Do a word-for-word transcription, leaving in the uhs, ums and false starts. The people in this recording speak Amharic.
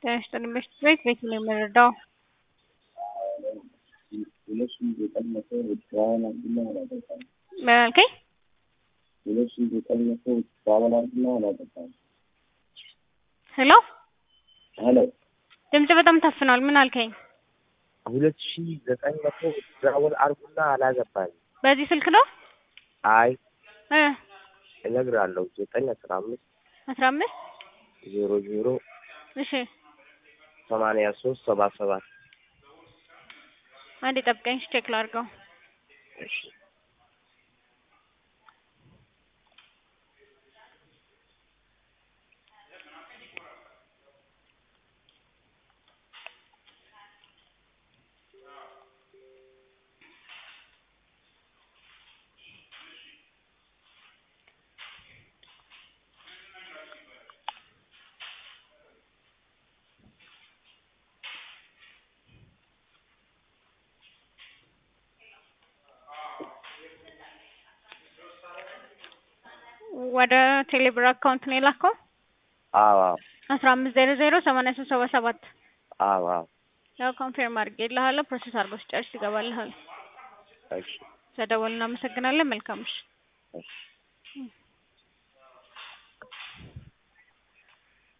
National Mystery Weekly Mirror. Okay. Hello? Hello. ድምጽ በጣም ታፍኗል። ምን አልከኝ? ሁለት ሺህ ዘጠኝ መቶ ዳውል አርጉና አላገባኝ። በዚህ ስልክ ነው? አይ እ እነግራለሁ ዘጠኝ አስራ አምስት አስራ አምስት ዜሮ ዜሮ እሺ ሰማንያ ሶስት ሰባ ሰባት አንዴ ጠብቀኝ ቼክ ላድርገው። እሺ ወደ ቴሌብር አካውንት ነው የላከው? አዎ አስራ አምስት ዜሮ ዜሮ ሰማንያ ሶስት ሰባ ሰባት አዎ ያው ኮንፊርም አድርጌልሃለሁ። ፕሮሰስ አድርጎ ሲጨርስ ይገባልሃል። እሺ ተደውልና እናመሰግናለን። መልካም እሺ እሺ